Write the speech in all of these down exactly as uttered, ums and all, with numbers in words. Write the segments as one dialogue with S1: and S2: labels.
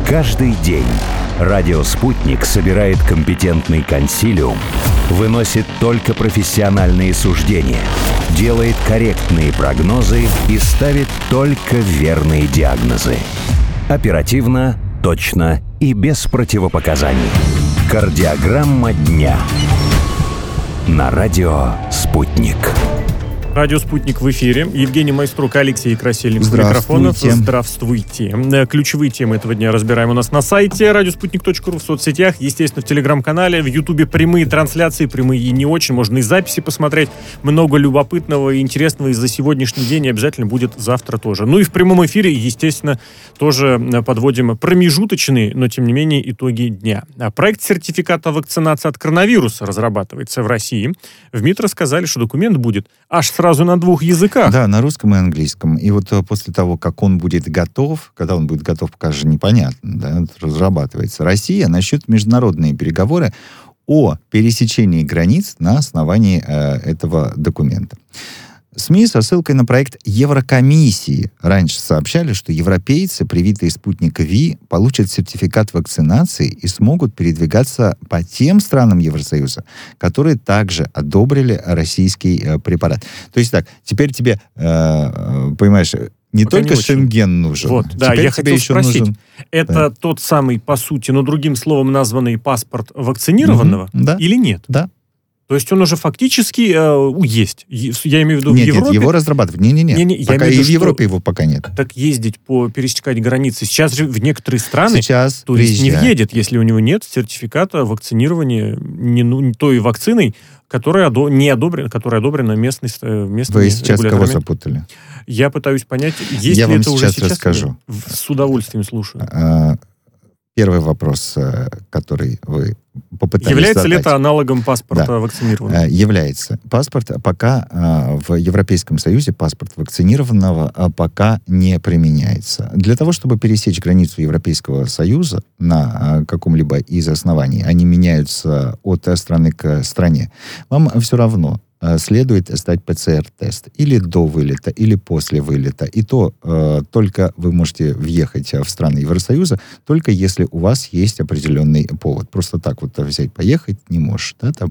S1: Каждый день радио «Спутник» собирает компетентный консилиум, выносит только профессиональные суждения, делает корректные прогнозы и ставит только верные диагнозы. Оперативно, точно и без противопоказаний. Кардиограмма дня. На радио «Спутник».
S2: Радио «Спутник» в эфире. Евгений Майструк, Алексей Красильников.
S3: Здравствуйте.
S2: Микрофонов. Здравствуйте. Ключевые темы этого дня разбираем у нас на сайте радиоспутник точка ру, в соцсетях, естественно, в Телеграм-канале, в Ютубе прямые трансляции, прямые и не очень, можно и записи посмотреть. Много любопытного и интересного и за сегодняшний день и обязательно будет завтра тоже. Ну и в прямом эфире, естественно, тоже подводим промежуточные, но тем не менее итоги дня. Проект сертификата вакцинации от коронавируса разрабатывается в России. В МИД рассказали, что документ будет аж сразу на двух языках.
S3: Да, на русском и английском. И вот после того, как он будет готов, когда он будет готов, пока же непонятно, да, разрабатывается, Россия начнет международные переговоры о пересечении границ на основании э, этого документа. СМИ со ссылкой на проект Еврокомиссии раньше сообщали, что европейцы, привитые спутник Ви, получат сертификат вакцинации и смогут передвигаться по тем странам Евросоюза, которые также одобрили российский э, препарат. То есть так, теперь тебе, э, понимаешь, не
S2: Пока
S3: только
S2: не
S3: Шенген нужен.
S2: Вот, да,
S3: теперь
S2: я
S3: тебе
S2: хотел
S3: еще
S2: спросить,
S3: нужен...
S2: это
S3: да.
S2: тот самый, по сути, но другим словом названный паспорт вакцинированного
S3: Mm-hmm, да.
S2: или нет?
S3: Да.
S2: То есть он уже фактически э, есть. Я имею в виду
S3: нет,
S2: в Европе.
S3: Нет, его разрабатывать. Не-не-не.
S2: Не, не,
S3: пока и в Европе его пока нет.
S2: Так ездить по пересекать границы. Сейчас же в некоторые страны
S3: Сейчас
S2: турист
S3: приезжает.
S2: не въедет, если у него нет сертификата вакцинирования не, ну, той вакциной, которая одо, не одобрена, которая одобрена местной, местными
S3: Вы сейчас кого
S2: регуляторами.
S3: запутали?
S2: Я пытаюсь понять, есть
S3: Я
S2: ли
S3: вам
S2: это
S3: сейчас
S2: уже сейчас.
S3: расскажу.
S2: С удовольствием слушаю.
S3: Первый вопрос, который вы попытались
S2: Является
S3: задать.
S2: ли это аналогом паспорта
S3: да.
S2: вакцинированного?
S3: Является. Паспорт пока в Европейском Союзе, паспорт вакцинированного пока не применяется. Для того, чтобы пересечь границу Европейского Союза на каком-либо из оснований, они меняются от страны к стране, вам все равно следует сдать ПЦР-тест или до вылета, или после вылета. И то э, только вы можете въехать в страны Евросоюза, только если у вас есть определенный повод. Просто так вот взять, поехать не можешь. Да, там,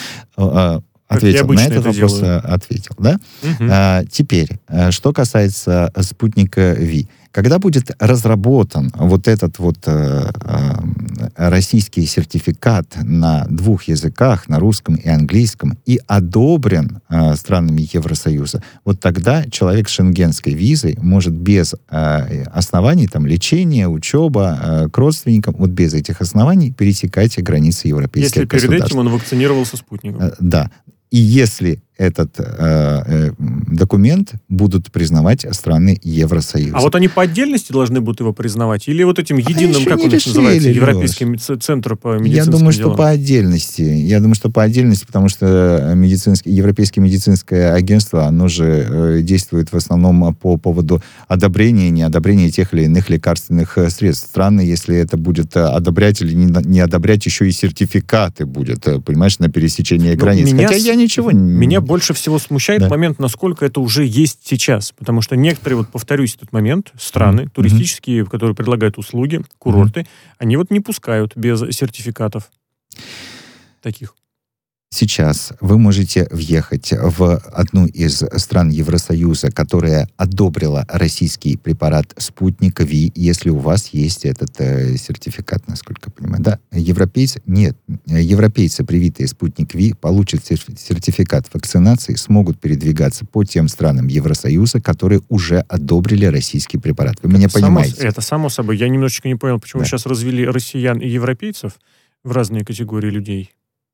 S3: э, ответил на этот вопрос, делаю. ответил. Да? Угу. А, теперь, что касается спутника Ви. Когда будет разработан вот этот вот э, э, российский сертификат на двух языках, на русском и английском, и одобрен э, странами Евросоюза, вот тогда человек с шенгенской визой может без э, оснований, там, лечения, учеба, э, к родственникам, вот без этих оснований пересекать границы европейских государств.
S2: Если перед этим он вакцинировался спутником.
S3: Э, да. И если этот э, э, документ будут признавать страны Евросоюза.
S2: А вот они по отдельности должны будут его признавать? Или вот этим единым,
S3: а
S2: как он
S3: решили,
S2: называется,
S3: Леш.
S2: Европейским центром по медицинским
S3: Я думаю,
S2: делам?
S3: что по отдельности. Я думаю, что по отдельности, потому что медицинский, Европейское медицинское агентство, оно же э, действует в основном по поводу одобрения и неодобрения тех или иных лекарственных средств. Странно, если это будет одобрять или не, не одобрять, еще и сертификаты будет, понимаешь, на пересечение границ.
S2: Меня,
S3: Хотя я ничего...
S2: Меня больше всего смущает да. момент, насколько это уже есть сейчас. Потому что некоторые, вот повторюсь этот момент, страны mm-hmm. туристические, которые предлагают услуги, курорты, mm-hmm. они вот не пускают без сертификатов таких.
S3: Сейчас вы можете въехать в одну из стран Евросоюза, которая одобрила российский препарат «Спутник Ви», если у вас есть этот э, сертификат, насколько я понимаю. Да, европейцы, нет, европейцы, привитые «Спутник Ви», получат сертификат вакцинации, смогут передвигаться по тем странам Евросоюза, которые уже одобрили российский препарат. Вы это меня само, понимаете?
S2: Это само собой. Я немножечко не понял, почему
S3: да.
S2: сейчас развели россиян и европейцев в разные категории людей.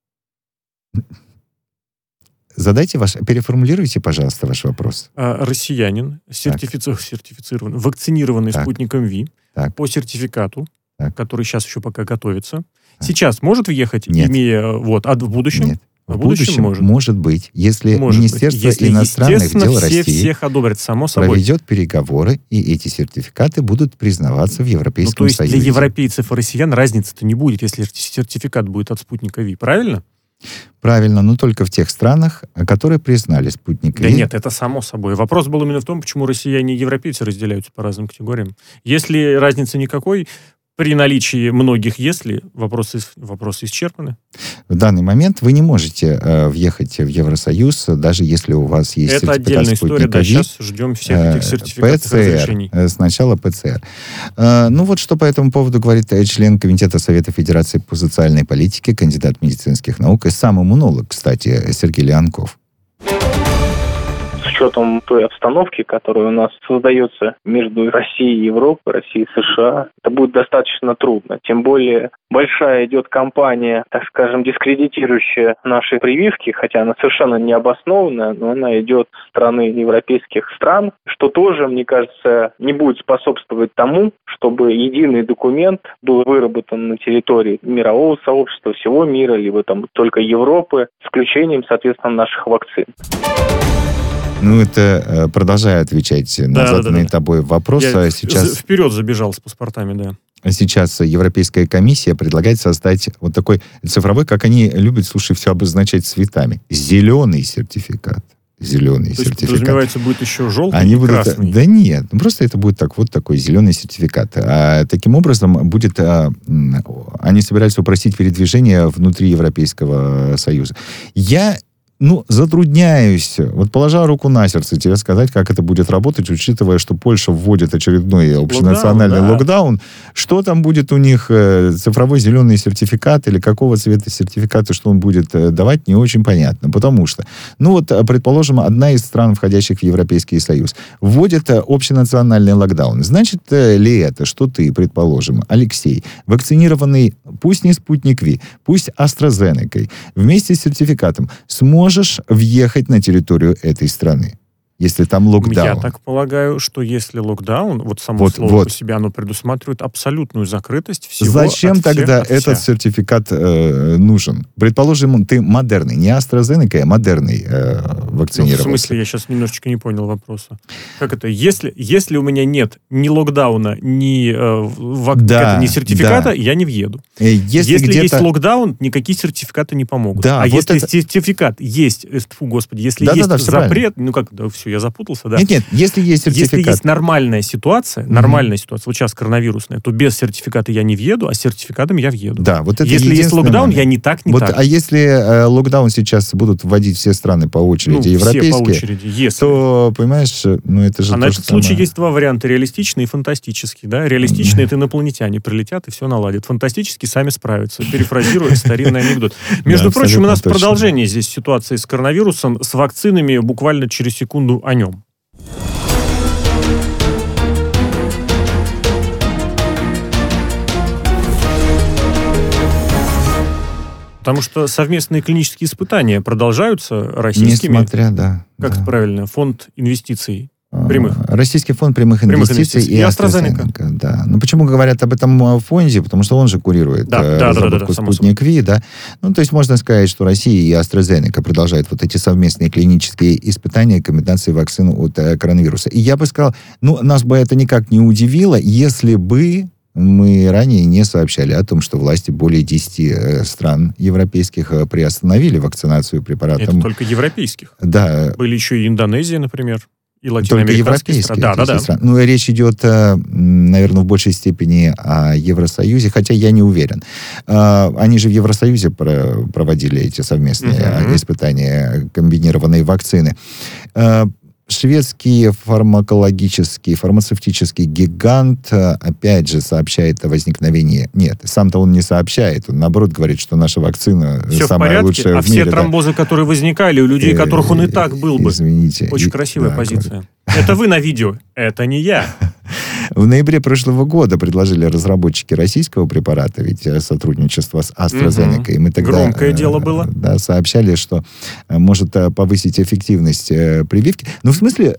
S3: Задайте ваш, переформулируйте, пожалуйста, ваш вопрос.
S2: А, россиянин, сертифици... сертифицированный, вакцинированный так. спутником Ви
S3: так.
S2: по сертификату, так. который сейчас еще пока готовится,
S3: так.
S2: сейчас может въехать,
S3: Нет.
S2: имея... Вот, а в будущем?
S3: Нет.
S2: В,
S3: в будущем, будущем может. может быть, если
S2: может
S3: Министерство
S2: быть. Если,
S3: иностранных дел
S2: все
S3: России
S2: всех одобрят, само собой.
S3: проведет переговоры, и эти сертификаты будут признаваться в Европейском
S2: ну, то есть
S3: Союзе.
S2: Для европейцев и россиян разницы-то не будет, если сертификат будет от спутника Ви, правильно?
S3: Правильно, но только в тех странах, которые признали спутник
S2: Ви. Да
S3: Ви.
S2: нет, это само собой. Вопрос был именно в том, почему россияне и европейцы разделяются по разным категориям. Если разницы никакой, при наличии многих «если» вопросы, вопросы исчерпаны?
S3: В данный момент вы не можете э, въехать в Евросоюз, даже если у вас есть
S2: Это
S3: сертификат
S2: отдельная история, да, сейчас ждем всех этих сертификатов
S3: ПЦР,
S2: разрешений.
S3: Сначала ПЦР. Э, ну вот что по этому поводу говорит член Комитета Совета Федерации по социальной политике, кандидат медицинских наук и сам иммунолог, кстати, Сергей Леонков.
S4: С учетом той обстановки, которая у нас создается между Россией и Европой, Россией и США, это будет достаточно трудно. Тем более большая идет кампания, так скажем, дискредитирующая наши прививки, хотя она совершенно не обоснованная, но она идет со стороны европейских стран, что тоже, мне кажется, не будет способствовать тому, чтобы единый документ был выработан на территории мирового сообщества, всего мира, либо там только Европы, с включением, соответственно, наших вакцин.
S3: Ну, это продолжаю отвечать на
S2: да,
S3: заданные
S2: да, да.
S3: тобой вопросы.
S2: Я
S3: сейчас...
S2: вперед забежал с паспортами, да.
S3: Сейчас Европейская комиссия предлагает создать вот такой цифровой, как они любят, слушай, все обозначать цветами. Зеленый сертификат. Зеленый
S2: То
S3: сертификат.
S2: есть, подразумевается, будет еще желтый
S3: Они
S2: и
S3: будут...
S2: красный?
S3: Да нет, ну просто это будет так, вот такой зеленый сертификат. А, таким образом, будет... А, они собираются упростить передвижение внутри Европейского Союза. Я... Ну, затрудняюсь, вот положа руку на сердце, тебе сказать, как это будет работать, учитывая, что Польша вводит очередной общенациональный локдаун. Да. локдаун. Что там будет у них, цифровой зеленый сертификат или какого цвета сертификата, что он будет давать, не очень понятно. Потому что, ну вот, предположим, одна из стран, входящих в Европейский Союз, вводит общенациональный локдаун. Значит ли это, что ты, предположим, Алексей, вакцинированный, пусть не Спутник Ви, пусть AstraZeneca, вместе с сертификатом, сможет можешь въехать на территорию этой страны, если там локдаун?
S2: Я так полагаю, что если локдаун, вот само
S3: вот,
S2: слово
S3: вот.
S2: по себе, оно предусматривает абсолютную закрытость всего.
S3: Зачем
S2: от
S3: тогда
S2: всех,
S3: этот
S2: всех.
S3: сертификат э, нужен? Предположим, ты модерный, не AstraZeneca, а модерный э, вакцинировался.
S2: Ну, в смысле, я сейчас немножечко не понял вопроса. Как это? Если, если у меня нет ни локдауна, ни, э, вак...
S3: да,
S2: это, ни сертификата,
S3: да.
S2: я не въеду.
S3: Если,
S2: если
S3: где-то...
S2: есть локдаун, никакие сертификаты не помогут.
S3: Да,
S2: а
S3: вот
S2: если
S3: это...
S2: сертификат есть, фу, господи, если
S3: да,
S2: есть
S3: да, да,
S2: запрет, ну как, да, все, я запутался, да.
S3: Нет, нет, если есть сертификат.
S2: Если есть нормальная ситуация, mm-hmm. нормальная ситуация, вот сейчас коронавирусная, то без сертификата я не въеду, а с сертификатом я въеду.
S3: Да, вот это
S2: если есть локдаун,
S3: момент.
S2: я не так, не
S3: вот,
S2: так.
S3: А если э, локдаун сейчас будут вводить все страны по очереди,
S2: ну,
S3: европейские,
S2: все по очереди, если.
S3: то, понимаешь, ну это же
S2: А
S3: то
S2: на
S3: же
S2: этот
S3: самое.
S2: случай есть два варианта, реалистичный и фантастический. Да? Реалистичный — это инопланетяне прилетят и все наладят. Фантастический — сами справятся, перефразируя старинный анекдот. Между прочим, у нас продолжение здесь ситуации с коронавирусом, с вакцинами буквально через секунду о нем. Потому что совместные клинические испытания продолжаются российскими.
S3: Несмотря, да.
S2: Как
S3: да.
S2: это правильно? Фонд инвестиций прямых.
S3: Российский фонд прямых,
S2: прямых
S3: инвестиций,
S2: инвестиций и AstraZeneca.
S3: AstraZeneca. Да. Ну, почему говорят об этом фонде? Потому что он же курирует
S2: да,
S3: э,
S2: да,
S3: разработку
S2: да, да, да,
S3: Спутник Ви, да. Ну, то есть можно сказать, что Россия и AstraZeneca продолжают вот эти совместные клинические испытания комбинации вакцин от э, коронавируса. И я бы сказал, ну, нас бы это никак не удивило, если бы мы ранее не сообщали о том, что власти более десяти э, стран европейских э, приостановили вакцинацию препаратом.
S2: Это только европейских.
S3: Да.
S2: Были еще и Индонезия, например, и
S3: Только
S2: латиноамериканские страны. Да, да, да.
S3: страны. Ну, речь идет, э, наверное, в большей степени о Евросоюзе, хотя я не уверен. Э, они же в Евросоюзе про- проводили эти совместные uh-huh. испытания комбинированной вакцины. Э, Шведский фармакологический, фармацевтический гигант, опять же, сообщает о возникновении... Нет, сам-то он не сообщает. Он, наоборот, говорит, что наша вакцина
S2: все
S3: самая
S2: в порядке,
S3: лучшая
S2: а
S3: в мире.
S2: все тромбозы, да. которые возникали у людей, которых он и так был бы.
S3: Извините.
S2: Очень
S3: и,
S2: красивая
S3: да,
S2: позиция.
S3: говорит.
S2: Это вы на видео, это не я.
S3: В ноябре прошлого года предложили разработчики российского препарата, ведь сотрудничество с AstraZeneca. Угу. И мы тогда,
S2: Громкое дело было.
S3: Да, сообщали, что может повысить эффективность прививки. Ну, в смысле...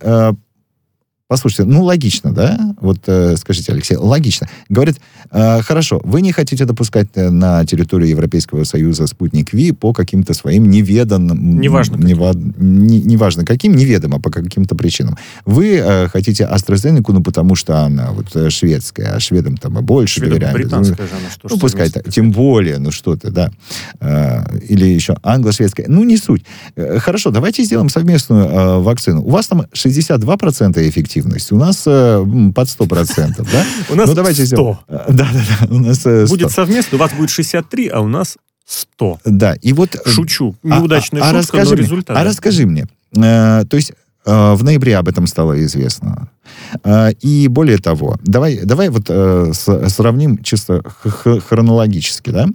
S3: Послушайте, ну, логично, да? Вот э, скажите, Алексей, логично. Говорят, э, хорошо, вы не хотите допускать на территорию Европейского Союза Спутник Ви по каким-то своим неведанным...
S2: Неважно
S3: нева, не, неважно каким, неведомо по каким-то причинам. Вы э, хотите AstraZeneca, ну, потому что она вот шведская, а шведам там и больше доверяют.
S2: Британская же она, что
S3: Ну, пускай так, тем более, ну, что-то, да. Э, или еще англо-шведская. Ну, не суть. Э, хорошо, давайте сделаем совместную э, вакцину. У вас там шестьдесят два процента эффективности. У нас э, под сто процентов, да?
S2: У нас
S3: ну, давайте
S2: сто.
S3: Да, Да-да-да, у нас сто.
S2: Будет совместно, у вас будет шестьдесят три, а у нас сто.
S3: Да, и вот...
S2: Шучу. Неудачная
S3: а, а,
S2: шутка,
S3: а
S2: но
S3: мне,
S2: результат.
S3: А расскажи мне, э, то есть э, в ноябре об этом стало известно. Э, и более того, давай, давай вот э, с, сравним чисто х- хронологически, да?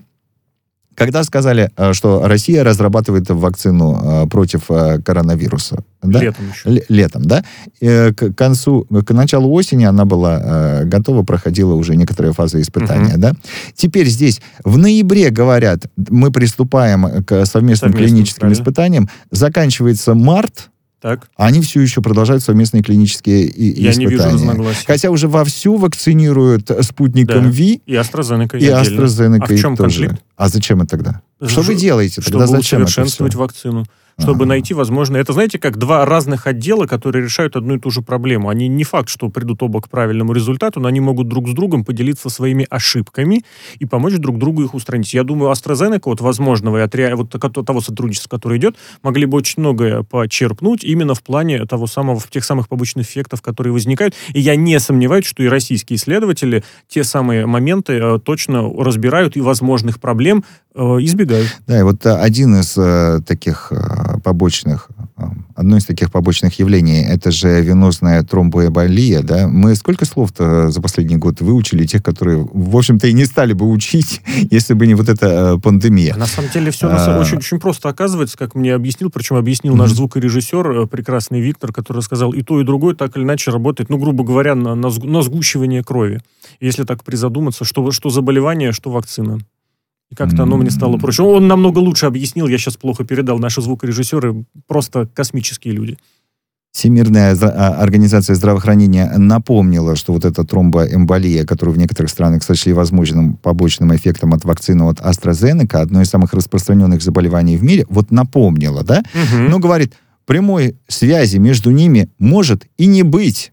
S3: Когда сказали, что Россия разрабатывает вакцину против коронавируса. Да?
S2: Летом еще.
S3: Л- летом, да. К концу, к началу осени она была готова, проходила уже некоторые фазы испытания, uh-huh. да. Теперь здесь в ноябре говорят, мы приступаем к совместным
S2: Совместным,
S3: клиническим
S2: правильно.
S3: испытаниям. Заканчивается март,
S2: Так.
S3: а они все еще продолжают совместные клинические и-
S2: Я
S3: испытания.
S2: не вижу разногласий.
S3: Хотя уже вовсю вакцинируют спутником
S2: Да.
S3: Ви.
S2: И AstraZeneca.
S3: И AstraZeneca
S2: А в чем
S3: тоже.
S2: конфликт?
S3: А зачем это тогда? Что вы делаете тогда?
S2: Чтобы
S3: Зачем это
S2: усовершенствовать
S3: всё?
S2: вакцину. Чтобы
S3: Ага.
S2: найти, возможно... Это, знаете, как два разных отдела, которые решают одну и ту же проблему. Они не факт, что придут оба к правильному результату, но они могут друг с другом поделиться своими ошибками и помочь друг другу их устранить. Я думаю, AstraZeneca, вот возможного и от ре- вот того сотрудничества, которое идет, могли бы очень многое почерпнуть именно в плане того самого, тех самых побочных эффектов, которые возникают. И я не сомневаюсь, что и российские исследователи те самые моменты э, точно разбирают и возможных проблем э, избегают.
S3: Да, и вот а, один из э, таких э, побочных, э, одно из таких побочных явлений, это же венозная тромбоэмболия, да. Мы сколько слов-то за последний год выучили, тех, которые, в общем-то, и не стали бы учить, если бы не вот эта э, пандемия.
S2: На самом деле все
S3: А...
S2: очень, очень просто оказывается, как мне объяснил, причем объяснил mm-hmm. наш звукорежиссер, э, прекрасный Виктор, который рассказал, и то, и другое так или иначе работает, ну, грубо говоря, на, на, сг- на сгущивание крови. Если так призадуматься, что, что заболевание, что вакцина. И как-то оно мне стало проще. Он намного лучше объяснил, я сейчас плохо передал. Наши звукорежиссеры просто космические люди.
S3: Всемирная организация здравоохранения напомнила, что вот эта тромбоэмболия, которую в некоторых странах сочли возможным побочным эффектом от вакцины от AstraZeneca, одно из самых распространенных заболеваний в мире, вот напомнила, да?
S2: Угу.
S3: Но говорит, прямой связи между ними может и не быть.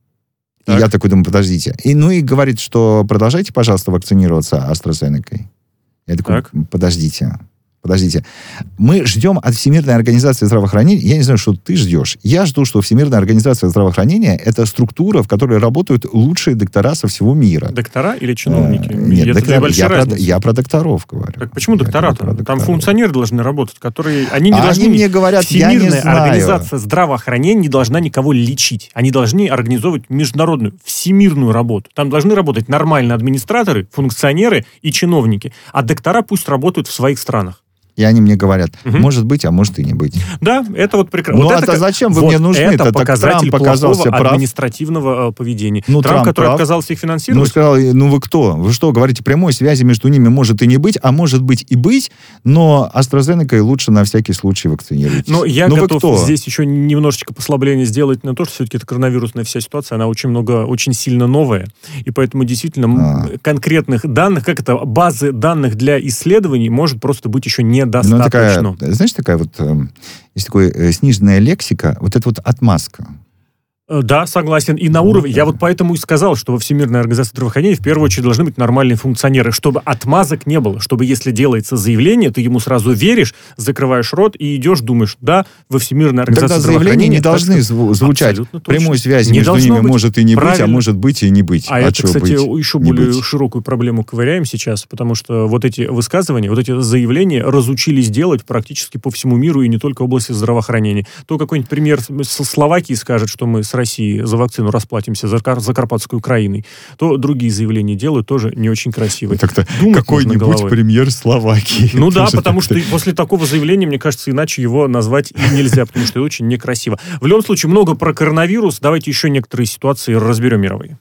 S2: Так.
S3: И я такой думаю, подождите. И, ну и говорит, что продолжайте, пожалуйста, вакцинироваться AstraZeneca. Я такой,
S2: Так.
S3: подождите, подождите. Мы ждем от Всемирной организации здравоохранения, я не знаю, что ты ждешь, я жду, что Всемирная организация здравоохранения — это структура, в которой работают лучшие доктора со всего мира.
S2: Доктора или чиновники?
S3: А, нет,
S2: Это
S3: доктора,
S2: две большие
S3: я, про,
S2: разницы.
S3: я про докторов говорю.
S2: Так почему
S3: Я
S2: доктора-то?
S3: про
S2: Там
S3: докторов.
S2: функционеры должны работать, которые... Они не
S3: А
S2: должны...
S3: они мне говорят, я не
S2: Всемирная
S3: знаю.
S2: организация здравоохранения не должна никого лечить. Они должны организовывать международную, всемирную работу. Там должны работать нормально администраторы, функционеры и чиновники. А доктора пусть работают в своих странах.
S3: И они мне говорят,
S2: Угу.
S3: может быть, а может и не быть.
S2: Да, это вот прекрасно.
S3: Ну,
S2: вот
S3: а
S2: это,
S3: то зачем вы
S2: вот
S3: мне нужны?
S2: Это
S3: Так
S2: показатель
S3: Трамп оказался
S2: плохого
S3: прав.
S2: административного э, поведения.
S3: Ну,
S2: Трамп,
S3: Трамп
S2: который
S3: прав.
S2: отказался их
S3: Ну,
S2: финансировать.
S3: сказал, ну вы кто? Вы что, говорите, прямой связи между ними может и не быть, а может быть и быть, но AstraZeneca лучше на всякий случай вакцинируйтесь.
S2: Но я
S3: ну, вы
S2: готов
S3: кто?
S2: здесь еще немножечко послабление сделать на то, что все-таки это коронавирусная вся ситуация, она очень много, очень сильно новая, и поэтому действительно
S3: А.
S2: м, конкретных данных, как это, базы данных для исследований может просто быть еще
S3: Ну,
S2: недостаточно.
S3: такая, знаешь, такая вот, э, есть такая э, сниженная лексика, вот это вот отмазка.
S2: Э, Да, согласен. И на
S3: Ну,
S2: уровне,
S3: да.
S2: я вот поэтому и сказал, что во Всемирной организации здравоохранения в первую очередь должны быть нормальные функционеры, чтобы отмазок не было, чтобы если делается заявление, ты ему сразу веришь, закрываешь рот и идешь, думаешь, да, во Всемирной организации
S3: Тогда заявления не
S2: здравоохранения...
S3: должны
S2: так что-
S3: зву- звучать.
S2: Абсолютно точно.
S3: Прямой связи
S2: Не
S3: между
S2: должно
S3: ними
S2: быть.
S3: может и не быть, а
S2: Правильно.
S3: может быть и не быть.
S2: А, это,
S3: чё
S2: кстати,
S3: быть?
S2: еще
S3: Не
S2: более
S3: быть.
S2: широкую проблему ковыряем сейчас, потому что вот эти высказывания, вот эти заявления разучились делать практически по всему миру и не только в области здравоохранения. То какой-нибудь пример со Словакии скажет, что мы с Россией за вакцину расплатимся за, Кар- за Карпатской Украиной, то другие заявления делают тоже не очень красивые.
S3: Так-то
S2: Думать
S3: какой-нибудь
S2: нужно головой.
S3: премьер Словакии.
S2: Ну да,
S3: Тоже
S2: потому
S3: так-то.
S2: что после такого заявления, мне кажется, иначе его назвать и нельзя, потому что это очень некрасиво. В любом случае, много про коронавирус. Давайте еще некоторые ситуации разберем мировые.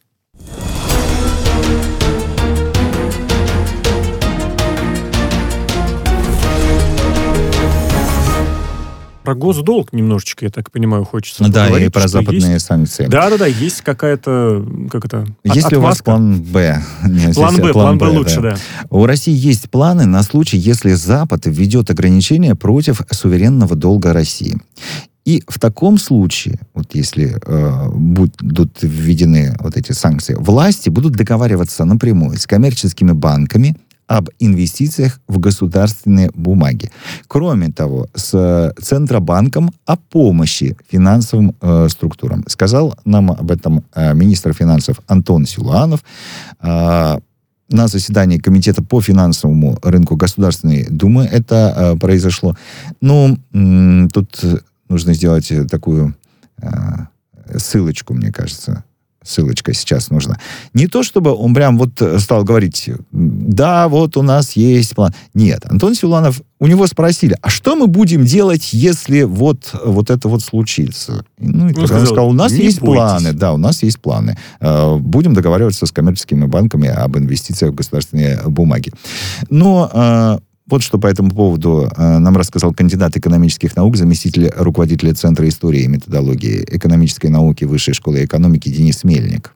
S2: Про госдолг немножечко, я так понимаю, хочется
S3: Ну да, и
S2: поговорить,
S3: про
S2: что
S3: западные
S2: есть.
S3: санкции.
S2: Да-да-да, есть какая-то, как это, от-
S3: Есть ли у вас
S2: отмазка?
S3: план Б? Нет,
S2: План
S3: здесь
S2: Б, план Б лучше, да.
S3: У России есть планы на случай, если Запад введет ограничения против суверенного долга России. И в таком случае, вот если э, будут введены вот эти санкции, власти будут договариваться напрямую с коммерческими банками об инвестициях в государственные бумаги. Кроме того, с Центробанком о помощи финансовым э, структурам. Сказал нам об этом э, министр финансов Антон Силуанов. Э, на заседании Комитета по финансовому рынку Государственной Думы это э, произошло. Ну, м- тут нужно сделать такую э, ссылочку, мне кажется. Ссылочка сейчас нужна. Не то, чтобы он прям вот стал говорить, да, вот у нас есть план. Нет, Антон Силуанов, у него спросили, а что мы будем делать, если вот, вот это вот случится? Ну, и
S2: он
S3: он
S2: сказал,
S3: сказал, у нас есть
S2: бойтесь.
S3: планы. Да, у нас есть планы. Будем договариваться с коммерческими банками об инвестициях в государственные бумаги. Но... Вот что по этому поводу э, нам рассказал кандидат экономических наук, заместитель руководителя Центра истории и методологии экономической науки Высшей школы экономики Денис Мельник.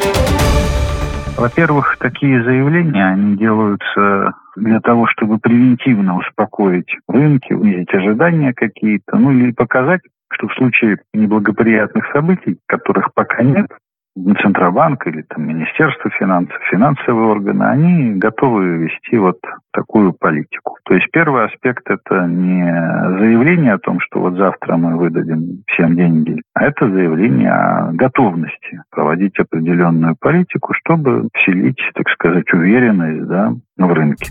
S5: Во-первых, такие заявления, они делаются для того, чтобы превентивно успокоить рынки, унизить ожидания какие-то, ну или показать, что в случае неблагоприятных событий, которых пока нет, Центробанк или там Министерство финансов, финансовые органы, они готовы вести вот такую политику. То есть первый аспект — это не заявление о том, что вот завтра мы выдадим всем деньги, а это заявление о готовности проводить определенную политику, чтобы вселить, так сказать, уверенность, да, в рынке.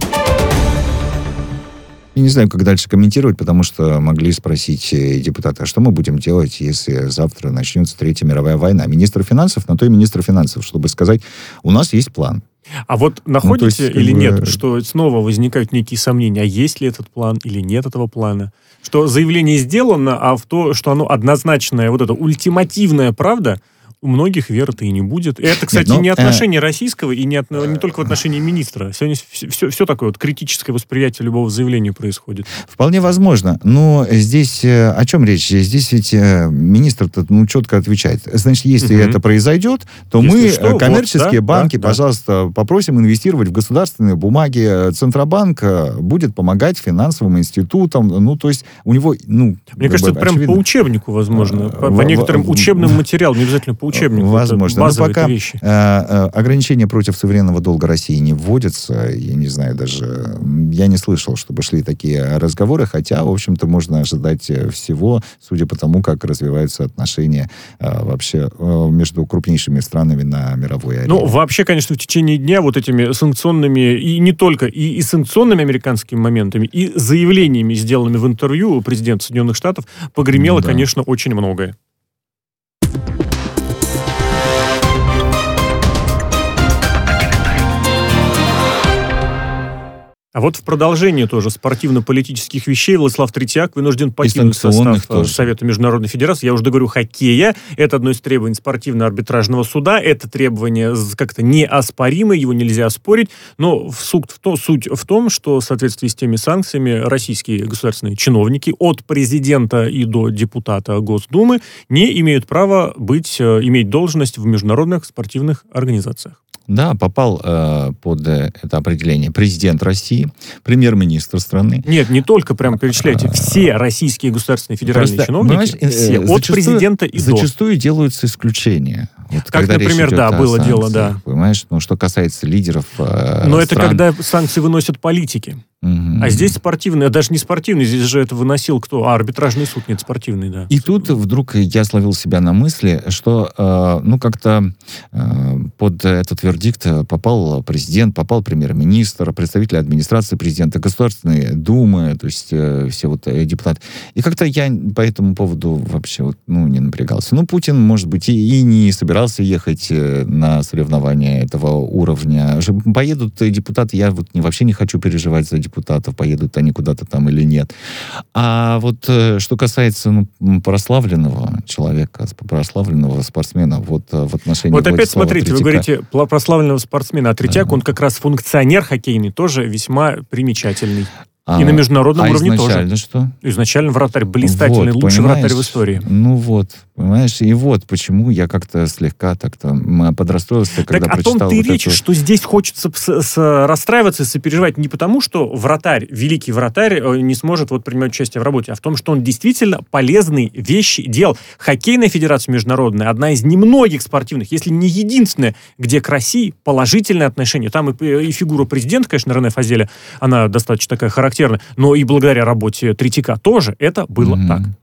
S3: Я не знаю, как дальше комментировать, потому что могли спросить депутаты, а что мы будем делать, если завтра начнется Третья мировая война? Министр финансов, на то и министр финансов, чтобы сказать, у нас есть план.
S2: А вот находите
S3: ну, есть,
S2: или
S3: бы...
S2: нет, что снова возникают некие сомнения, а есть ли этот план или нет этого плана? Что заявление сделано, а в то, что оно однозначное, вот это ультимативная правда, у многих веры-то и не будет. И это, кстати, Нет, но, не отношение э... российского и не, от, не только в отношении министра. Сегодня все, все, все такое вот критическое восприятие любого заявления происходит.
S3: Вполне возможно. Но здесь о чем речь? Здесь ведь министр-то ну, четко отвечает. Значит, если угу. это произойдет, то если мы, что, коммерческие вот, да, банки, да, пожалуйста, да. попросим инвестировать в государственные бумаги. Центробанк будет помогать финансовым институтам. Ну, то есть у него... Ну,
S2: Мне кажется, это прям по учебнику, возможно. По, по некоторым учебным материалам, не обязательно по учебнику.
S3: Возможно. Но пока вещи. Э, э, ограничения против суверенного долга России не вводятся. Я не знаю даже... Я не слышал, чтобы шли такие разговоры, хотя, в общем-то, можно ожидать всего, судя по тому, как развиваются отношения э, вообще э, между крупнейшими странами на мировой арене.
S2: Ну, вообще, конечно, в течение дня вот этими санкционными, и не только, и, и санкционными американскими моментами, и заявлениями, сделанными в интервью президента Соединенных Штатов, погремело, ну, да. конечно, очень многое. А вот в продолжение тоже спортивно-политических вещей Владислав Третьяк вынужден покинуть состав тоже. Совета Международной Федерации. Я уже говорю, хоккея. Это одно из требований спортивно-арбитражного суда. Это требование как-то неоспоримое, его нельзя оспорить. Но суть в, том, суть в том, что в соответствии с теми санкциями российские государственные чиновники от президента и до депутата Госдумы не имеют права быть, иметь должность в международных спортивных организациях.
S3: Да, попал э, под это определение президент России, премьер-министр страны.
S2: Нет, не только прям перечисляйте. Все российские государственные федеральные Просто, чиновники, все, э, от президента и
S3: зачастую
S2: до.
S3: Зачастую делаются исключения. Вот,
S2: как, например, да, было дело, да.
S3: Понимаешь, ну, что касается лидеров э,
S2: Но
S3: стран...
S2: это когда санкции выносят политики. Угу. А здесь спортивный, а даже не спортивный, здесь же это выносил кто? А, арбитражный суд, нет, спортивный, да.
S3: И тут вдруг я словил себя на мысли, что, э, ну, как-то э, под этот вердикт попал президент, попал премьер-министр, представители администрации президента, Государственной Думы, то есть э, все вот э, депутаты. И как-то я по этому поводу вообще вот, ну, не напрягался. Ну, Путин, может быть, и, и не собирался ехать э, на соревнования этого уровня. Поедут депутаты, я вот не, вообще не хочу переживать за депутатов, депутатов, поедут они куда-то там или нет. А вот э, что касается ну, прославленного человека, прославленного спортсмена, вот в отношении
S2: Вот опять
S3: Владислава
S2: смотрите,
S3: Третьяка...
S2: вы говорите прославленного спортсмена, а Третьяк, да. он как раз функционер хоккейный, тоже весьма примечательный.
S3: А,
S2: и на международном
S3: а
S2: уровне
S3: изначально
S2: тоже.
S3: что?
S2: Изначально вратарь блистательный,
S3: вот,
S2: лучший вратарь в истории.
S3: Ну вот, понимаешь, и вот почему я как-то слегка так-то подрастроился, когда
S2: так
S3: прочитал
S2: о том-то
S3: вот
S2: и речь,
S3: эту...
S2: что здесь хочется с, с, расстраиваться и сопереживать не потому, что вратарь, великий вратарь не сможет вот принимать участие в работе, а в том, что он действительно полезные вещи делал. Хоккейная федерация международная одна из немногих спортивных, если не единственная, где к России положительное отношение. Там и, и фигура президента, конечно, Рене Фазеля, она достаточно такая характерная, но и благодаря работе Третьяка тоже это было mm-hmm. так.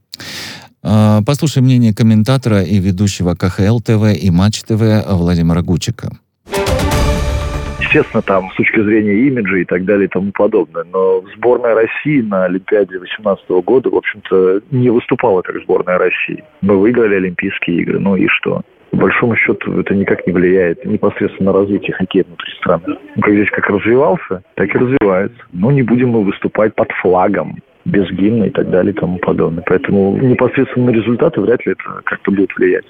S3: А, послушай мнение комментатора и ведущего ка ха эл тэ вэ и Матч тэ вэ Владимира Гучика.
S6: естественно, там, с точки зрения имиджа и так далее и тому подобное. Но сборная России на Олимпиаде две тысячи восемнадцатого года, в общем-то, не выступала как сборная России. Мы выиграли Олимпийские игры, ну и что? По большому счету, это никак не влияет непосредственно на развитие хоккея внутри страны. Ну, как здесь как развивался, так и развивается. Но не будем мы выступать под флагом, без гимна и так далее и тому подобное. Поэтому непосредственно на результаты вряд ли это как-то будет влиять.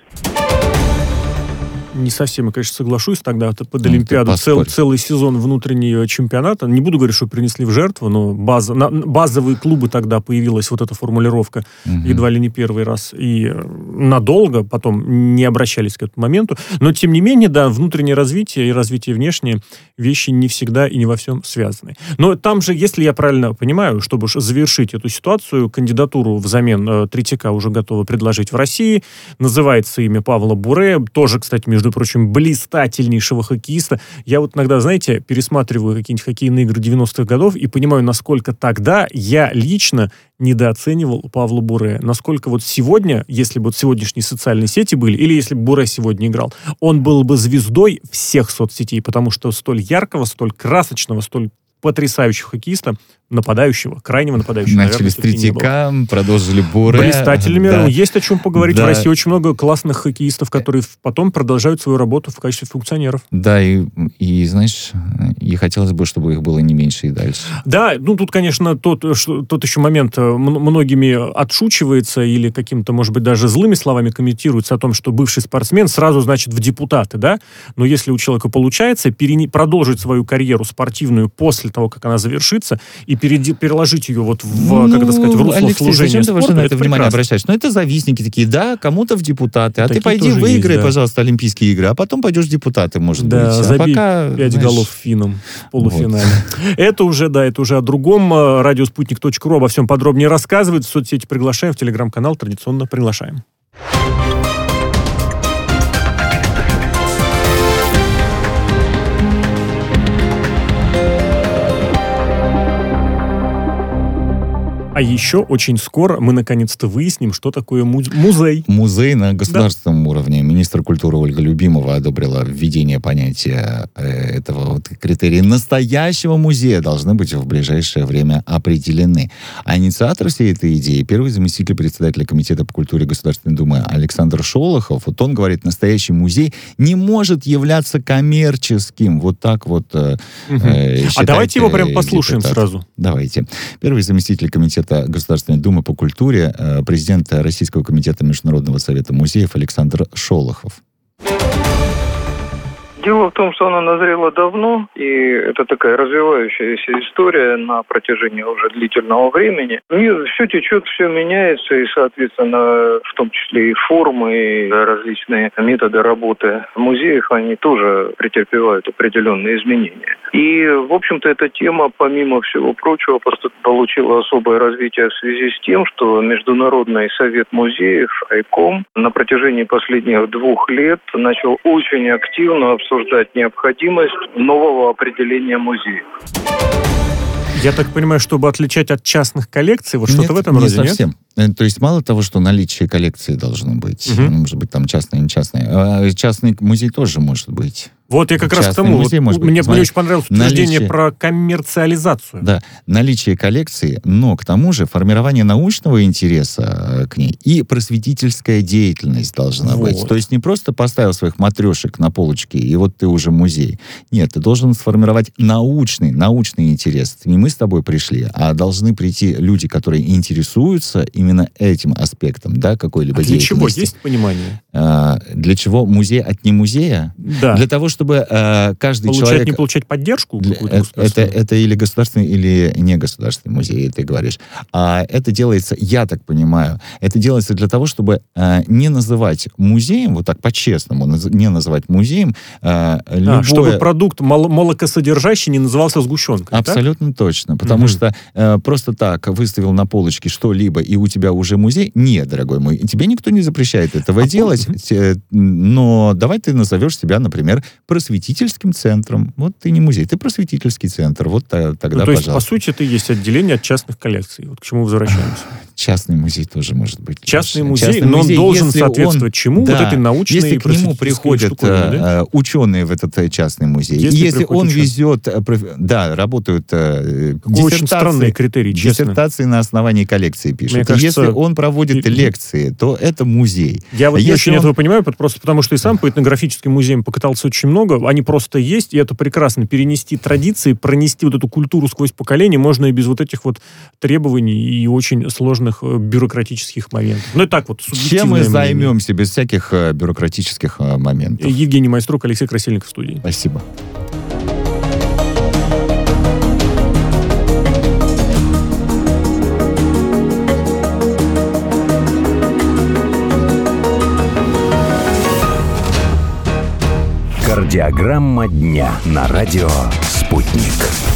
S2: Не совсем, я, конечно, соглашусь. Тогда под Олимпиаду цел, целый сезон внутреннего чемпионата. Не буду говорить, что принесли в жертву, но база, на, базовые клубы тогда появилась вот эта формулировка угу. едва ли не первый раз. И надолго потом не обращались к этому моменту. Но, тем не менее, да, внутреннее развитие и развитие внешнее вещи не всегда и не во всем связаны. Но там же, если я правильно понимаю, чтобы завершить эту ситуацию, кандидатуру взамен э, Третьяка уже готовы предложить в России. Называется имя Павла Буре. Тоже, кстати, между между прочим, блистательнейшего хоккеиста. Я вот иногда, знаете, пересматриваю какие-нибудь хоккейные игры девяностых годов и понимаю, насколько тогда я лично недооценивал Павла Буре. Насколько вот сегодня, если бы вот сегодняшние социальные сети были, или если бы Буре сегодня играл, он был бы звездой всех соцсетей, потому что столь яркого, столь красочного, столь потрясающего хоккеиста, нападающего, крайнего нападающего.
S3: Начали с Третьяка, продолжили Буре.
S2: Блистателями.
S3: Да.
S2: Есть о чем поговорить.
S3: Да.
S2: В России очень много классных хоккеистов, которые потом продолжают свою работу в качестве функционеров.
S3: Да, и, и знаешь, и хотелось бы, чтобы их было не меньше и дальше.
S2: Да, ну тут, конечно, тот, что, тот еще момент многими отшучивается или каким-то, может быть, даже злыми словами комментируется о том, что бывший спортсмен сразу, значит, в депутаты, да? Но если у человека получается перене- продолжить свою карьеру спортивную после того, как она завершится, и переди- переложить ее вот в,
S3: ну,
S2: как это сказать, в русло
S3: Алексей,
S2: служения
S3: спорту,
S2: спорту,
S3: на
S2: это
S3: это внимание
S2: прекрасно.
S3: обращаешь. Но это завистники такие, да, кому-то в депутаты, а
S2: такие
S3: ты пойди выиграй,
S2: есть, да.
S3: пожалуйста, Олимпийские игры, а потом пойдешь в депутаты, может
S2: да,
S3: быть. А
S2: забей
S3: пока,
S2: пять
S3: знаешь,
S2: голов финнам в полуфинале.
S3: Вот.
S2: Это уже, да, это уже о другом. Радиоспутник точка ру обо всем подробнее рассказывает. В соцсети приглашаем, в телеграм-канал традиционно приглашаем. А еще очень скоро мы наконец-то выясним, что такое муз- музей.
S3: Музей на государственном да. уровне. Министр культуры Ольга Любимова одобрила введение понятия э, этого вот критерия настоящего музея должны быть в ближайшее время определены. А инициатор всей этой идеи, первый заместитель председателя Комитета по культуре Государственной Думы Александр Шолохов, вот он говорит, настоящий музей не может являться коммерческим. Вот так вот э, угу. э,
S2: А давайте его прям послушаем депутат. Сразу.
S3: Давайте. Первый заместитель Комитета Государственной Думы по культуре, президент Российского комитета Международного совета музеев Александр Шолохов.
S7: Дело в том, что она назрела давно, и это такая развивающаяся история на протяжении уже длительного времени. И все течет, все меняется, и, соответственно, в том числе и формы, и различные методы работы музеев, они тоже претерпевают определенные изменения. И, в общем-то, эта тема, помимо всего прочего, просто получила особое развитие в связи с тем, что Международный совет музеев, АЙКОМ, на протяжении последних двух лет начал очень активно обсуждать обсуждать необходимость нового определения музеев.
S2: Я так понимаю, чтобы отличать от частных коллекций, вот
S3: нет,
S2: что-то в этом
S3: не
S2: роде,
S3: совсем. Нет? То есть мало того, что наличие коллекции должно быть, угу. может быть там частное, не частное, частный музей тоже может быть.
S2: Вот я как раз к тому,
S3: музей,
S2: вот, мне, мне очень понравилось утверждение
S3: наличие,
S2: про коммерциализацию.
S3: Да, наличие коллекции, но к тому же формирование научного интереса к ней и просветительская деятельность должна вот. быть. То есть не просто поставил своих матрешек на полочке, и вот ты уже музей. Нет, ты должен сформировать научный, научный интерес. Не мы с тобой пришли, а должны прийти люди, которые интересуются именно этим аспектом, да, какой-либо
S2: а для
S3: деятельности.
S2: Для чего есть понимание?
S3: А, для чего музей от не музея?
S2: Да.
S3: Для того, чтобы чтобы э, каждый
S2: получать,
S3: человек...
S2: не получать поддержку?
S3: Это, это, это или государственный, или не государственный музей, ты говоришь. А это делается, я так понимаю, это делается для того, чтобы э, не называть музеем, вот так по-честному, наз, не называть музеем э, любое...
S2: А, чтобы продукт мол- молокосодержащий не назывался сгущенкой,
S3: Абсолютно
S2: так?
S3: точно. Потому угу. что э, просто так выставил на полочке что-либо, и у тебя уже музей. Нет, дорогой мой, тебе никто не запрещает этого а делать, угу. но давай ты назовешь себя, например, просветительским центром. Вот ты не музей, ты просветительский центр. Вот тогда,
S2: ну, то есть,
S3: пожалуйста.
S2: по сути, это и есть отделение от частных коллекций. Вот к чему возвращаемся.
S3: Частный музей тоже может быть.
S2: Частный
S3: лучше.
S2: музей,
S3: Частный
S2: но
S3: музей,
S2: он должен
S3: если
S2: соответствовать
S3: он,
S2: чему?
S3: да,
S2: Вот этой научной
S3: если
S2: и
S3: к нему
S2: просветительской
S3: приходят
S2: штуковине, да?
S3: ученые в этот частный музей,
S2: Если
S3: и если он
S2: ученые.
S3: везет, да, работают
S2: Какой очень странный критерий, честно.
S3: диссертации на основании коллекции пишет.
S2: Мне кажется,
S3: если он проводит
S2: и...
S3: лекции, то это музей.
S2: Я вот не
S3: если
S2: очень
S3: он...
S2: этого понимаю, просто потому что и сам по этнографическим музеям покатался очень много. Они просто есть, и это прекрасно. Перенести традиции, пронести вот эту культуру сквозь поколения можно и без вот этих вот требований и очень сложных бюрократических моментов. Ну и так вот,
S3: чем мы
S2: мнение.
S3: займемся без всяких э, бюрократических э, моментов?
S2: Евгений Майструк, Алексей Красильников в студии.
S3: Спасибо.
S1: Кардиограмма дня на радио «Спутник».